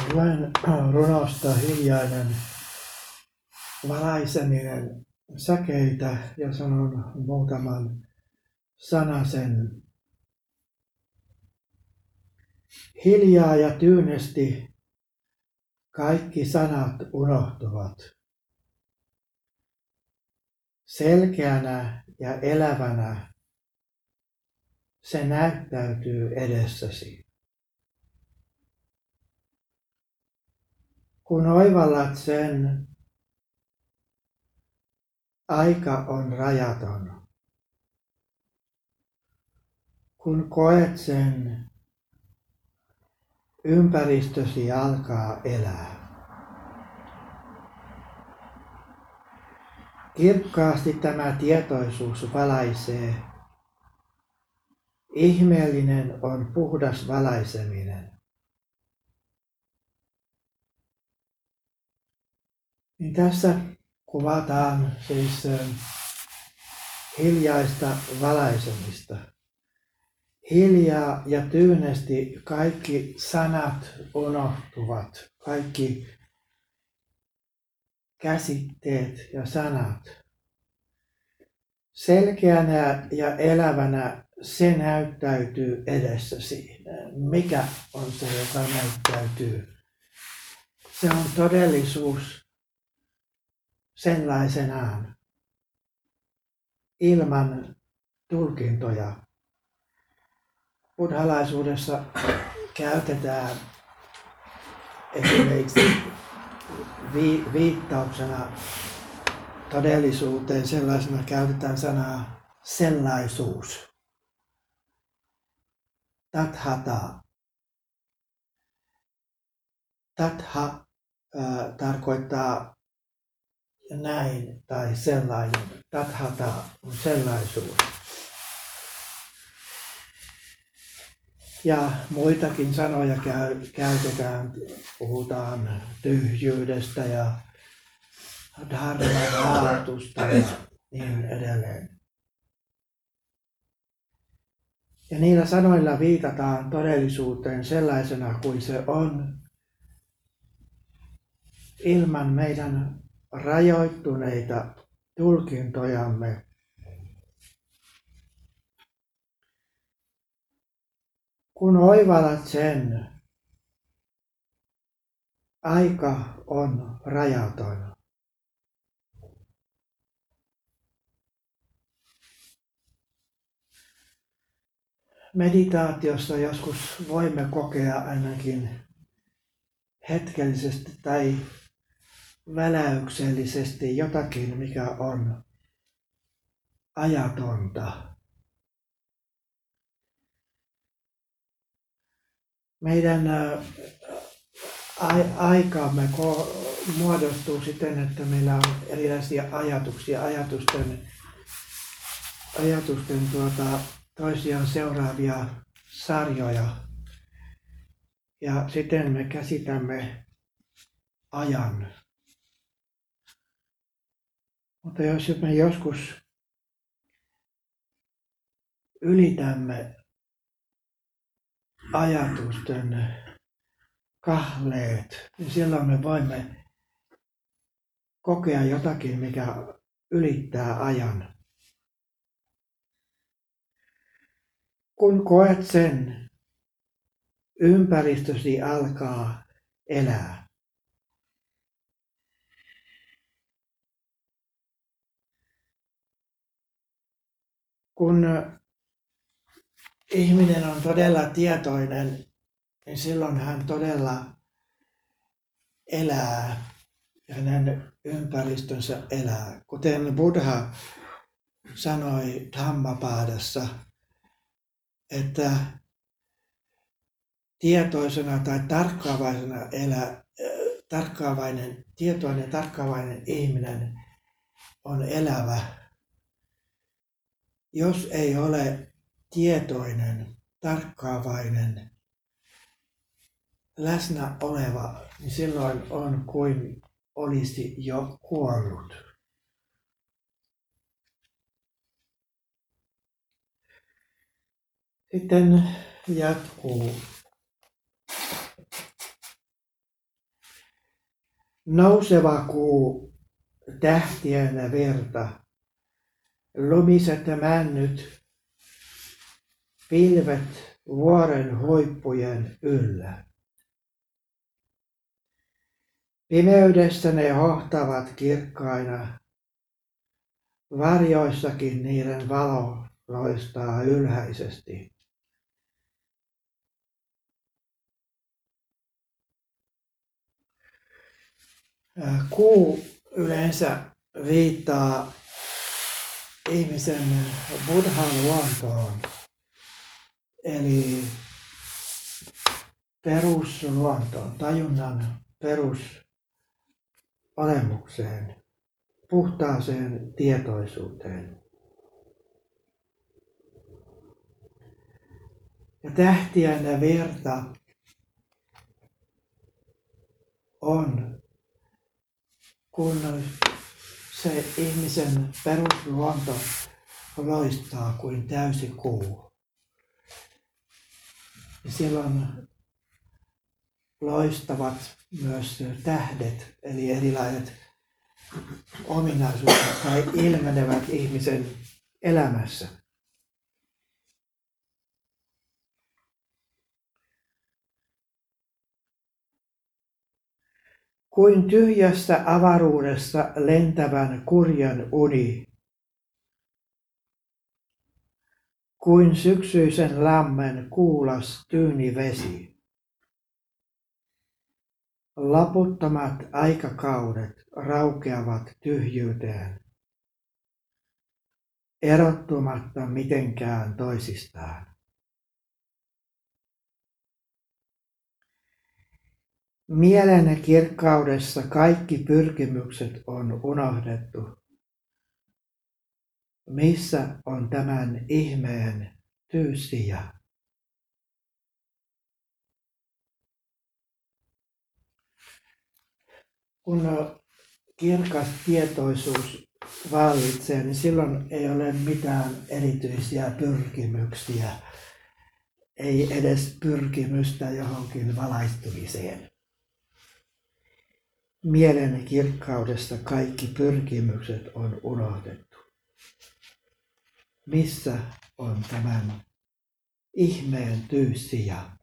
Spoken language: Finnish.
Luen runosta Hiljainen valaiseminen säkeitä ja sanon muutaman sanasen. Hiljaa ja tyynesti kaikki sanat unohtuvat. Selkeänä ja elävänä se näyttäytyy edessäsi. Kun oivallat sen, aika on rajaton. Kun koet sen, ympäristösi alkaa elää. Kirkkaasti tämä tietoisuus valaisee. Ihmeellinen on puhdas valaiseminen. Niin tässä kuvataan siis hiljaista valaisemista. Hiljaa ja tyynesti kaikki sanat unohtuvat, kaikki käsitteet ja sanat. Selkeänä ja elävänä se näyttäytyy edessäsi. Mikä on se, joka näyttäytyy? Se on todellisuus sellaisenaan, ilman tulkintoja. Buddhalaisuudessa käytetään esimerkiksi viittauksena todellisuuteen sellaisena käytetään sanaa sellaisuus. Tathata. Tatha tarkoittaa näin tai sellainen. Tathata on sellaisuus. Ja muitakin sanoja käytetään, puhutaan tyhjyydestä ja dharma-raatusta ja niin edelleen. Ja niillä sanoilla viitataan todellisuuteen sellaisena kuin se on, ilman meidän rajoittuneita tulkintojamme. Kun oivallat sen, aika on rajaton. Meditaatiossa joskus voimme kokea ainakin hetkellisesti tai väläyksellisesti jotakin, mikä on ajatonta. Meidän aikamme muodostuu siten, että meillä on erilaisia ajatuksia, ajatusten toisiaan seuraavia sarjoja. Ja siten me käsitämme ajan. Mutta jos me joskus ylitämme ajatusten kahleet, niin silloin me voimme kokea jotakin, mikä ylittää ajan. Kun koet sen, ympäristösi alkaa elää. Kun ihminen on todella tietoinen, niin silloin hän todella elää ja hänen ympäristönsä elää. Kuten Buddha sanoi Dhammapadassa, että tietoisena tai tietoinen tarkkaavainen ihminen on elävä. Jos ei ole tietoinen, tarkkaavainen, läsnä oleva, niin silloin on kuin olisi jo kuollut. Sitten jatkuu. Nouseva kuu tähtien verta, lumiset männyt, pilvet vuoren huippujen yllä. Pimeydessä ne hohtavat kirkkaina, varjoissakin niiden valo loistaa ylhäisesti. Kuu yleensä viittaa ihmisen buddhan luontoon, eli perusluontoon, tajunnan perusolemukseen, puhtaaseen tietoisuuteen. Ja tähtien virta on, kun se ihmisen perusluonto loistaa kuin täysi kuu. Ja silloin loistavat myös tähdet, eli erilaiset ominaisuudet tai ilmenevät ihmisen elämässä. Kuin tyhjästä avaruudessa lentävän kurjan uni, kuin syksyisen lammen kuulas tyyni vesi. Loputtomat aikakaudet raukeavat tyhjyyteen, erottumatta mitenkään toisistaan. Mielen kirkkaudessa kaikki pyrkimykset on unohdettu. Missä on tämän ihmeen tyyssija? Kun kirkas tietoisuus vallitsee, niin silloin ei ole mitään erityisiä pyrkimyksiä, ei edes pyrkimystä johonkin valaistumiseen. Mielen kirkkaudessa kaikki pyrkimykset on unohdettu. Missä on tämän ihmeen tyyssija?